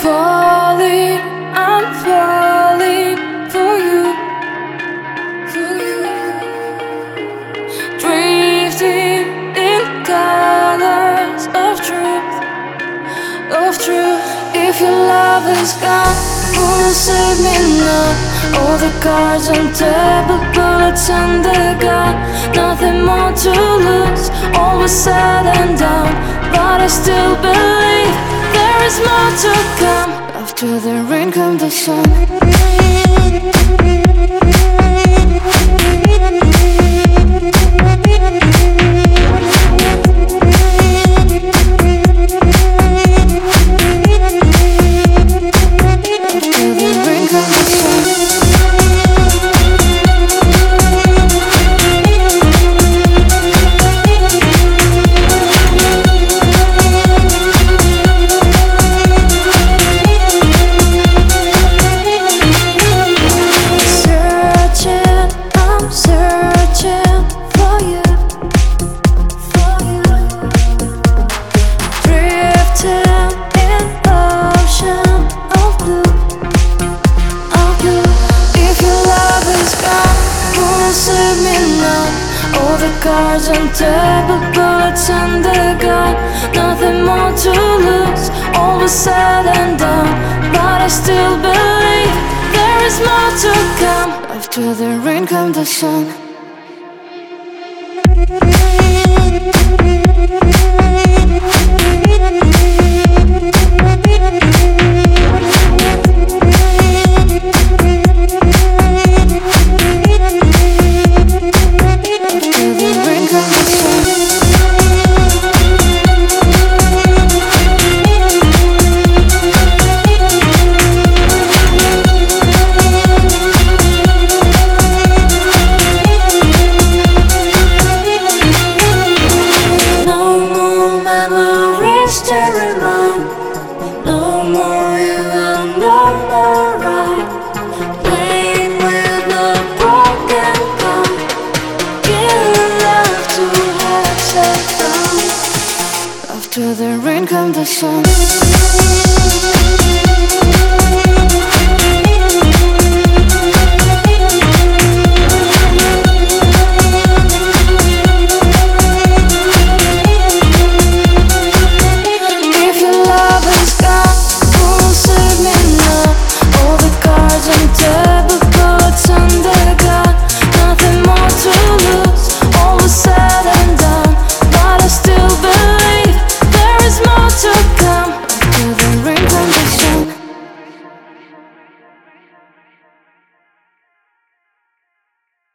falling, I'm falling for you, for you. Drifting in colors of truth, of truth. If your love is gone, won't save me now. All the cards on table, bullets on the gun. Nothing more to lose, all was said and done. But I still believe there is more to come. After the rain comes the sun. All the cards on table, bullets on the gun. Nothing more to lose, all was said and done. But I still believe there is more to come. After the rain comes the sun. No more you and no more right. Playing with a broken gun. Give love to have set down. After the rain comes the sun.